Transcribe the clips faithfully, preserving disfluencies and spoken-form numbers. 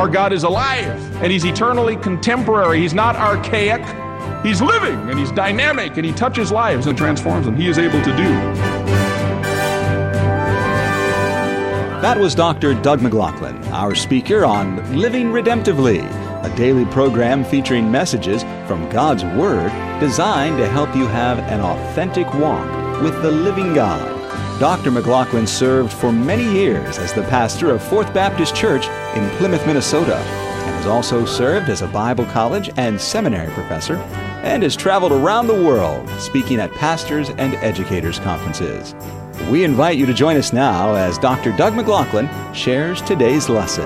Our God is alive, and He's eternally contemporary. He's not archaic. He's living, and He's dynamic, and He touches lives and transforms them. He is able to do. That was Doctor Doug McLaughlin, our speaker on Living Redemptively, a daily program featuring messages from God's Word designed to help you have an authentic walk with the living God. Doctor McLaughlin served for many years as the pastor of Fourth Baptist Church in Plymouth, Minnesota, and has also served as a Bible college and seminary professor, and has traveled around the world speaking at pastors' and educators' conferences. We invite you to join us now as Doctor Doug McLaughlin shares today's lesson.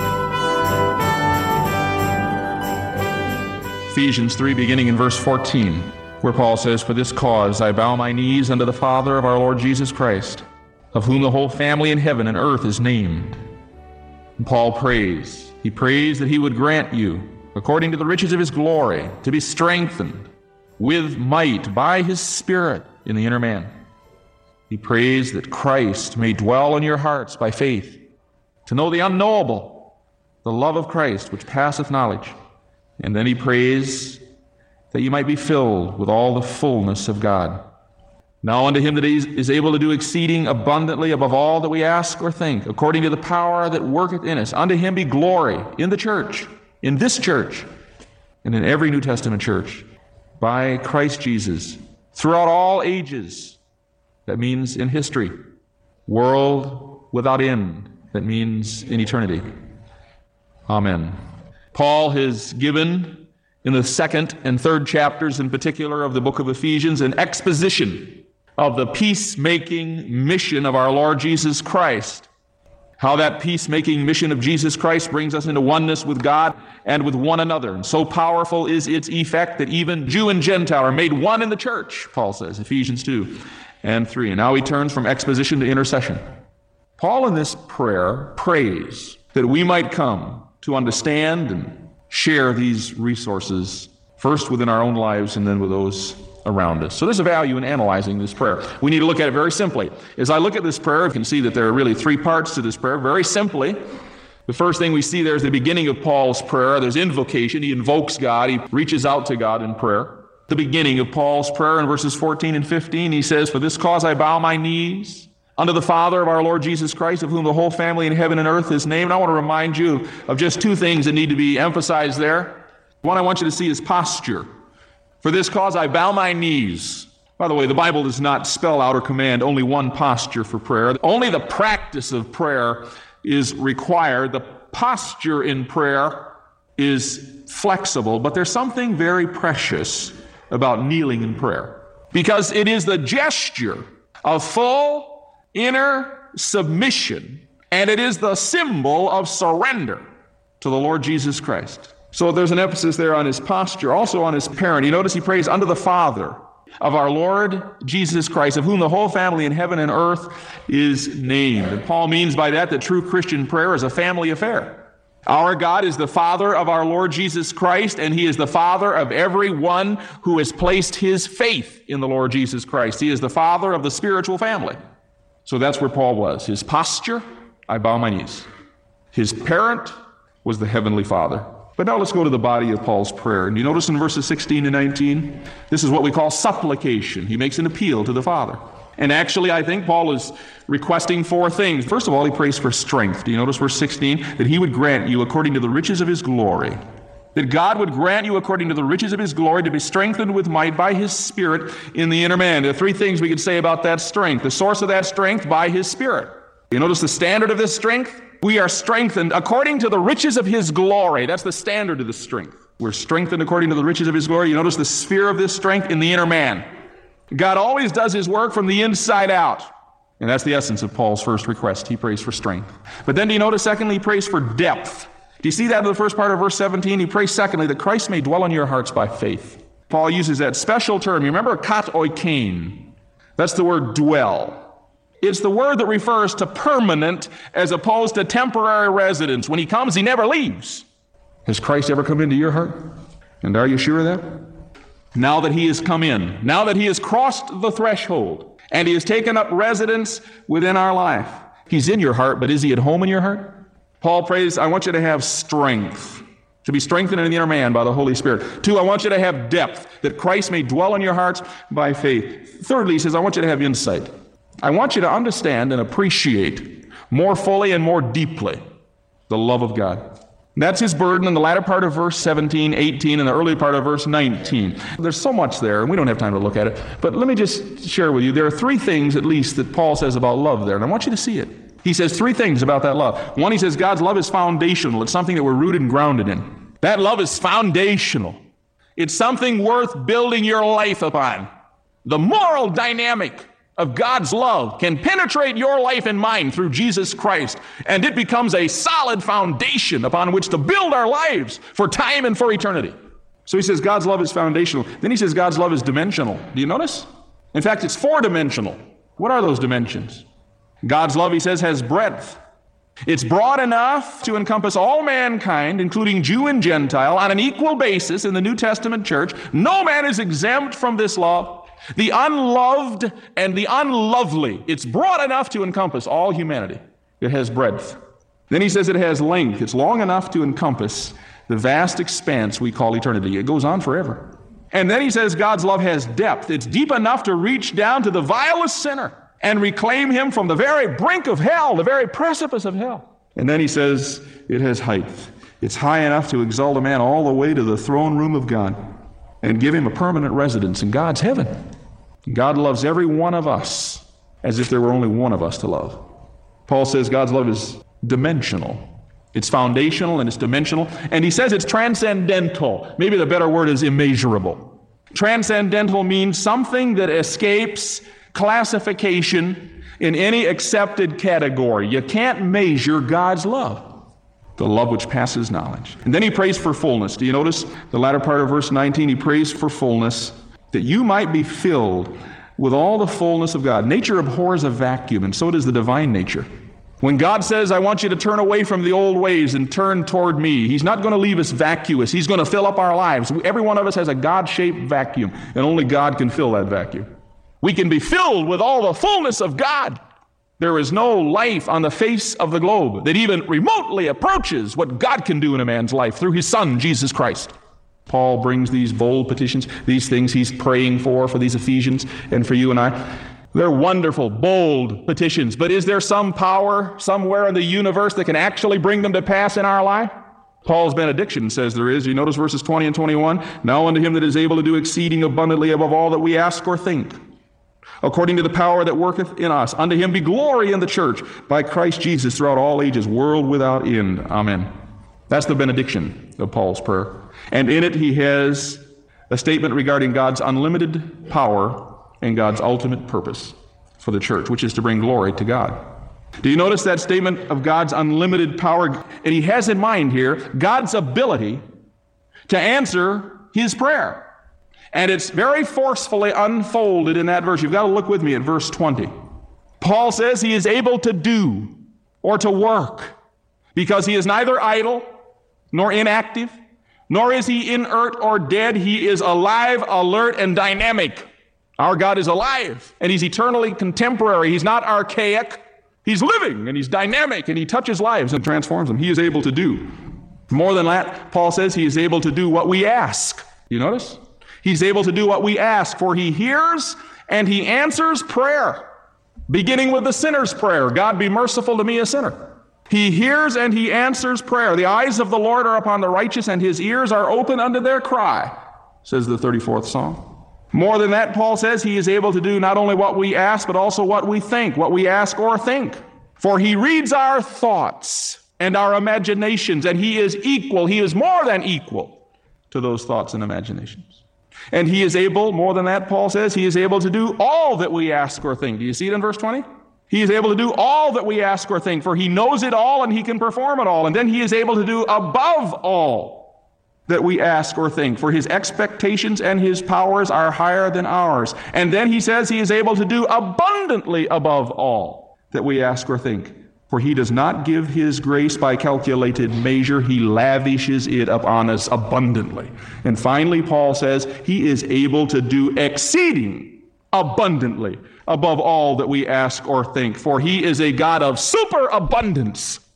Ephesians three, beginning in verse fourteen, where Paul says, "For this cause I bow my knees unto the Father of our Lord Jesus Christ, of whom the whole family in heaven and earth is named." And Paul prays. He prays that He would grant you, according to the riches of His glory, to be strengthened with might by His Spirit in the inner man. He prays that Christ may dwell in your hearts by faith, to know the unknowable, the love of Christ which passeth knowledge. And then he prays that you might be filled with all the fullness of God. Now unto Him that is able to do exceeding abundantly above all that we ask or think, according to the power that worketh in us, unto Him be glory in the church, in this church, and in every New Testament church, by Christ Jesus, throughout all ages. That means in history. World without end. That means in eternity. Amen. Paul has given, in the second and third chapters in particular of the book of Ephesians, an exposition of the peacemaking mission of our Lord Jesus Christ. How that peacemaking mission of Jesus Christ brings us into oneness with God and with one another. And so powerful is its effect that even Jew and Gentile are made one in the church, Paul says, Ephesians two and three. And now he turns from exposition to intercession. Paul in this prayer prays that we might come to understand and share these resources, first within our own lives and then with those around us. So there's a value in analyzing this prayer. We need to look at it very simply. As I look at this prayer, you can see that there are really three parts to this prayer. Very simply, the first thing we see there is the beginning of Paul's prayer. There's invocation. He invokes God. He reaches out to God in prayer. The beginning of Paul's prayer in verses fourteen and fifteen, he says, "For this cause I bow my knees unto the Father of our Lord Jesus Christ, of whom the whole family in heaven and earth is named." I want to remind you of just two things that need to be emphasized there. One I want you to see is posture. For this cause I bow my knees. By the way, the Bible does not spell out or command only one posture for prayer. Only the practice of prayer is required. The posture in prayer is flexible, but there's something very precious about kneeling in prayer, because it is the gesture of full inner submission, and it is the symbol of surrender to the Lord Jesus Christ. So there's an emphasis there on his posture, also on his parent. You notice he prays unto the Father of our Lord Jesus Christ, of whom the whole family in heaven and earth is named. And Paul means by that that true Christian prayer is a family affair. Our God is the Father of our Lord Jesus Christ, and He is the Father of everyone who has placed his faith in the Lord Jesus Christ. He is the Father of the spiritual family. So that's where Paul was. His posture, I bow my knees. His parent was the Heavenly Father. But now let's go to the body of Paul's prayer. And you notice in verses sixteen and nineteen, this is what we call supplication. He makes an appeal to the Father. And actually, I think Paul is requesting four things. First of all, he prays for strength. Do you notice verse sixteen? That He would grant you according to the riches of His glory. That God would grant you according to the riches of His glory to be strengthened with might by His Spirit in the inner man. There are three things we could say about that strength. The source of that strength, by His Spirit. You notice the standard of this strength? We are strengthened according to the riches of His glory. That's the standard of the strength. We're strengthened according to the riches of His glory. You notice the sphere of this strength in the inner man. God always does His work from the inside out. And that's the essence of Paul's first request. He prays for strength. But then do you notice, secondly, he prays for depth. Do you see that in the first part of verse seventeen? He prays, secondly, that Christ may dwell in your hearts by faith. Paul uses that special term. You remember kat oikein? That's the word dwell. It's the word that refers to permanent as opposed to temporary residence. When He comes, He never leaves. Has Christ ever come into your heart? And are you sure of that? Now that He has come in, now that He has crossed the threshold, and He has taken up residence within our life, He's in your heart, but is He at home in your heart? Paul prays, I want you to have strength, to be strengthened in the inner man by the Holy Spirit. Two, I want you to have depth, that Christ may dwell in your hearts by faith. Thirdly, he says, I want you to have insight. I want you to understand and appreciate more fully and more deeply the love of God. That's his burden in the latter part of verse seventeen, eighteen, and the early part of verse nineteen. There's so much there, and we don't have time to look at it. But let me just share with you, there are three things at least that Paul says about love there, and I want you to see it. He says three things about that love. One, he says God's love is foundational. It's something that we're rooted and grounded in. That love is foundational. It's something worth building your life upon. The moral dynamic of God's love can penetrate your life and mine through Jesus Christ, and it becomes a solid foundation upon which to build our lives for time and for eternity. So he says God's love is foundational. Then he says God's love is dimensional. Do you notice? In fact, it's four-dimensional. What are those dimensions? God's love, he says, has breadth. It's broad enough to encompass all mankind, including Jew and Gentile, on an equal basis in the New Testament church. No man is exempt from this love. The unloved and the unlovely. It's broad enough to encompass all humanity. It has breadth. Then he says it has length. It's long enough to encompass the vast expanse we call eternity. It goes on forever. And then he says God's love has depth. It's deep enough to reach down to the vilest sinner and reclaim him from the very brink of hell, the very precipice of hell. And then he says it has height. It's high enough to exalt a man all the way to the throne room of God and give him a permanent residence in God's heaven. God loves every one of us as if there were only one of us to love. Paul says God's love is dimensional. It's foundational and it's dimensional. And he says it's transcendental. Maybe the better word is immeasurable. Transcendental means something that escapes classification in any accepted category. You can't measure God's love. The love which passes knowledge. And then he prays for fullness. Do you notice the latter part of verse nineteen? He prays for fullness, that you might be filled with all the fullness of God. Nature abhors a vacuum, and so does the divine nature. When God says, I want you to turn away from the old ways and turn toward me, he's not going to leave us vacuous. He's going to fill up our lives. Every one of us has a God-shaped vacuum, and only God can fill that vacuum. We can be filled with all the fullness of God. There is no life on the face of the globe that even remotely approaches what God can do in a man's life through his Son, Jesus Christ. Paul brings these bold petitions, these things he's praying for, for these Ephesians and for you and I. They're wonderful, bold petitions, but is there some power somewhere in the universe that can actually bring them to pass in our life? Paul's benediction says there is. You notice verses twenty and twenty-one. Now unto him that is able to do exceeding abundantly above all that we ask or think, according to the power that worketh in us. Unto him be glory in the church by Christ Jesus throughout all ages, world without end. Amen. That's the benediction of Paul's prayer. And in it he has a statement regarding God's unlimited power and God's ultimate purpose for the church, which is to bring glory to God. Do you notice that statement of God's unlimited power? And he has in mind here God's ability to answer his prayer. And it's very forcefully unfolded in that verse. You've got to look with me at verse twenty. Paul says he is able to do or to work because he is neither idle nor inactive, nor is he inert or dead. He is alive, alert, and dynamic. Our God is alive, and he's eternally contemporary. He's not archaic. He's living, and he's dynamic, and he touches lives and transforms them. He is able to do. More than that, Paul says he is able to do what we ask. You notice? He's able to do what we ask, for he hears and he answers prayer, beginning with the sinner's prayer. God, be merciful to me, a sinner. He hears and he answers prayer. The eyes of the Lord are upon the righteous, and his ears are open unto their cry, says the thirty-fourth Psalm. More than that, Paul says he is able to do not only what we ask, but also what we think, what we ask or think. For he reads our thoughts and our imaginations, and he is equal, he is more than equal to those thoughts and imaginations. And he is able, more than that, Paul says, he is able to do all that we ask or think. Do you see it in verse twenty? He is able to do all that we ask or think, for he knows it all and he can perform it all. And then he is able to do above all that we ask or think, for his expectations and his powers are higher than ours. And then he says he is able to do abundantly above all that we ask or think, for he does not give his grace by calculated measure. He lavishes it upon us abundantly. And finally, Paul says he is able to do exceeding abundantly above all that we ask or think, for he is a God of superabundance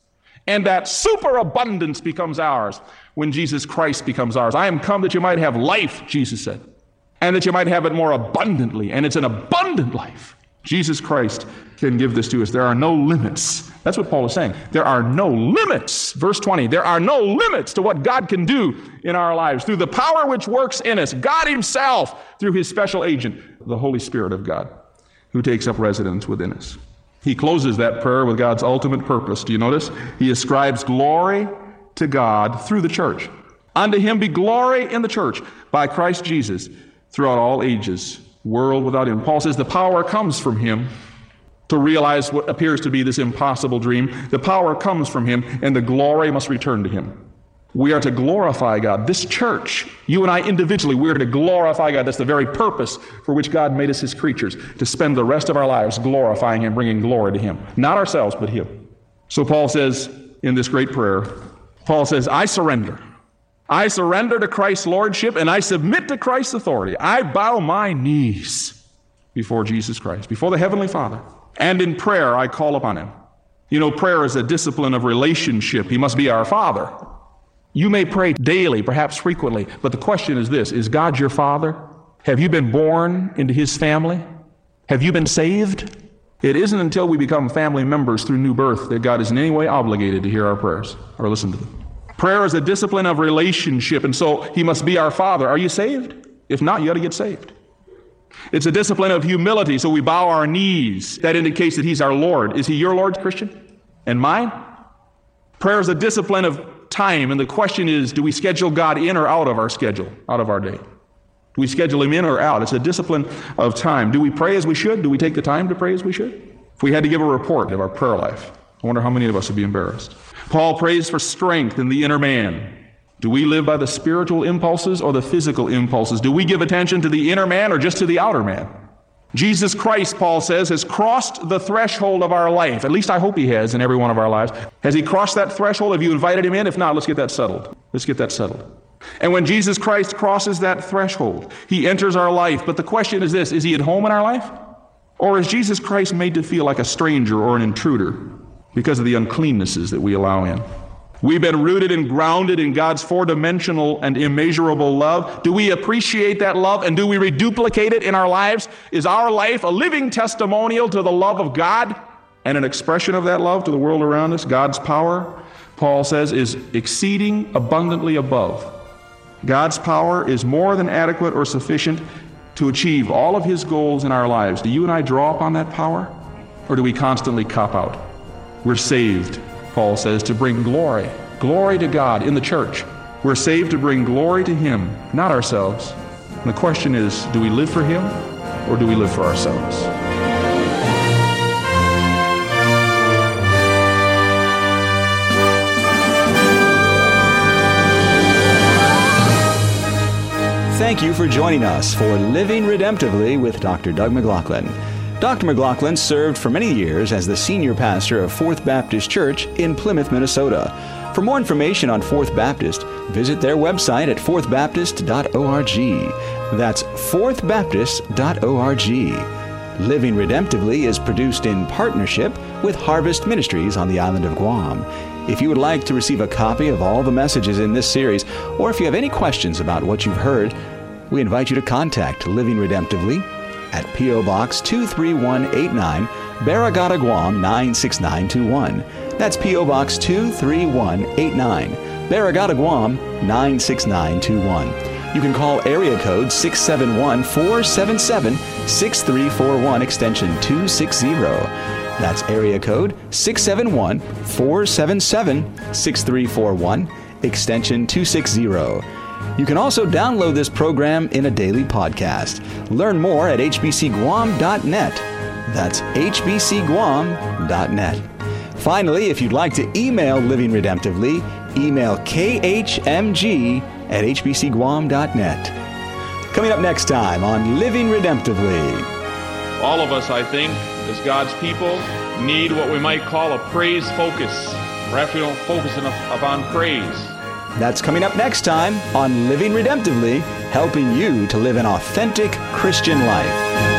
And that superabundance becomes ours when Jesus Christ becomes ours. I am come that you might have life, Jesus said, and that you might have it more abundantly. And it's an abundant life. Jesus Christ can give this to us. There are no limits. That's what Paul is saying. There are no limits. Verse twenty, there are no limits to what God can do in our lives through the power which works in us, God himself, through his special agent, the Holy Spirit of God, who takes up residence within us. He closes that prayer with God's ultimate purpose. Do you notice? He ascribes glory to God through the church. Unto him be glory in the church by Christ Jesus throughout all ages, world without end. Paul says the power comes from him to realize what appears to be this impossible dream. The power comes from him, and the glory must return to him. We are to glorify God. This church, you and I individually, we are to glorify God. That's the very purpose for which God made us his creatures, to spend the rest of our lives glorifying him, bringing glory to him. Not ourselves, but him. So Paul says in this great prayer, Paul says, I surrender. I surrender to Christ's lordship, and I submit to Christ's authority. I bow my knees before Jesus Christ, before the Heavenly Father. And in prayer, I call upon him. You know, prayer is a discipline of relationship. He must be our Father. You may pray daily, perhaps frequently, but the question is this, is God your Father? Have you been born into his family? Have you been saved? It isn't until we become family members through new birth that God is in any way obligated to hear our prayers or listen to them. Prayer is a discipline of relationship, and so he must be our Father. Are you saved? If not, you ought to get saved. It's a discipline of humility, so we bow our knees. That indicates that he's our Lord. Is he your Lord, Christian? And mine? Prayer is a discipline of time, and the question is, do we schedule God in or out of our schedule, out of our day? Do we schedule him in or out? It's a discipline of time. Do we pray as we should? Do we take the time to pray as we should? If we had to give a report of our prayer life, I wonder how many of us would be embarrassed. Paul prays for strength in the inner man. Do we live by the spiritual impulses or the physical impulses? Do we give attention to the inner man or just to the outer man? Jesus Christ, Paul says, has crossed the threshold of our life. At least I hope he has in every one of our lives. Has he crossed that threshold? Have you invited him in? If not, let's get that settled. Let's get that settled. And when Jesus Christ crosses that threshold, he enters our life. But the question is this, is he at home in our life? Or is Jesus Christ made to feel like a stranger or an intruder because of the uncleannesses that we allow in? We've been rooted and grounded in God's four-dimensional and immeasurable love. Do we appreciate that love, and do we reduplicate it in our lives? Is our life a living testimonial to the love of God and an expression of that love to the world around us? God's power, Paul says, is exceeding abundantly above. God's power is more than adequate or sufficient to achieve all of his goals in our lives. Do you and I draw upon that power, or do we constantly cop out? We're saved, Paul says, to bring glory, glory to God in the church. We're saved to bring glory to him, not ourselves. And the question is, do we live for him or do we live for ourselves? Thank you for joining us for Living Redemptively with Doctor Doug McLaughlin. Doctor McLaughlin served for many years as the senior pastor of Fourth Baptist Church in Plymouth, Minnesota. For more information on Fourth Baptist, visit their website at fourth baptist dot org. That's fourth baptist dot org. Living Redemptively is produced in partnership with Harvest Ministries on the island of Guam. If you would like to receive a copy of all the messages in this series, or if you have any questions about what you've heard, we invite you to contact Living Redemptively at P O. Box two three one eight nine, Barragata, Guam nine six nine two one. That's P O. Box two three one eight nine, Barragata, Guam nine six nine two one. You can call area code six seven one, four seven seven, six three four one, extension two sixty. That's area code six seven one, four seven seven, six three four one, extension two sixty. You can also download this program in a daily podcast. Learn more at h b c guam dot net. That's h b c guam dot net. Finally, if you'd like to email Living Redemptively, email k h m g at h b c guam dot net. Coming up next time on Living Redemptively. All of us, I think, as God's people, need what we might call a praise focus. Perhaps we don't focus enough upon praise. That's coming up next time on Living Redemptively, helping you to live an authentic Christian life.